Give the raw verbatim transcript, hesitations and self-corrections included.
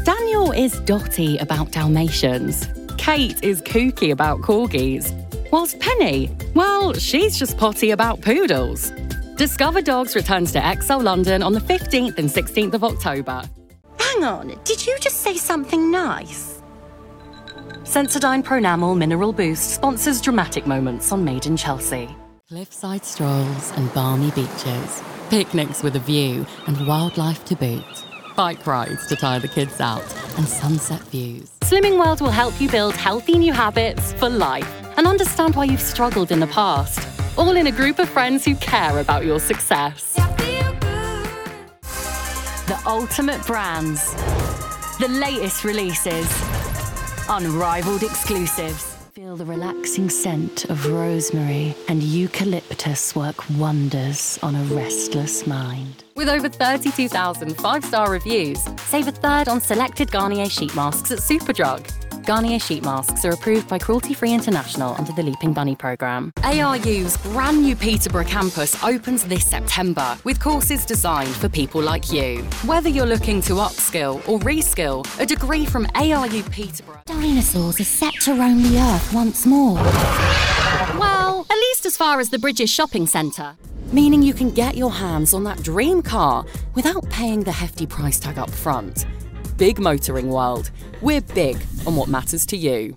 Daniel is dotty about Dalmatians. Kate is kooky about corgis. Whilst Penny, well, she's just potty about poodles. Discover Dogs returns to X L London on the fifteenth and sixteenth of October. Hang on, did you just say something nice? Sensodyne Pronamel Mineral Boost sponsors dramatic moments on Made in Chelsea. Cliffside strolls and balmy beaches, picnics with a view and wildlife to boot, bike rides to tire the kids out, and sunset views. Slimming World will help you build healthy new habits for life and understand why you've struggled in the past, all in a group of friends who care about your success. The ultimate brands, the latest releases, unrivaled exclusives. Feel the relaxing scent of rosemary and eucalyptus work wonders on a restless mind. With over thirty-two thousand five-star reviews, save a third on selected Garnier sheet masks at Superdrug. Garnier sheet masks are approved by Cruelty Free International under the Leaping Bunny programme. A R U's brand new Peterborough campus opens this September with courses designed for people like you. Whether you're looking to upskill or reskill, a degree from A R U Peterborough. Dinosaurs are set to roam the earth once more. Well, at least as far as the Bridges shopping centre. Meaning you can get your hands on that dream car without paying the hefty price tag up front. Big Motoring World. We're big on what matters to you.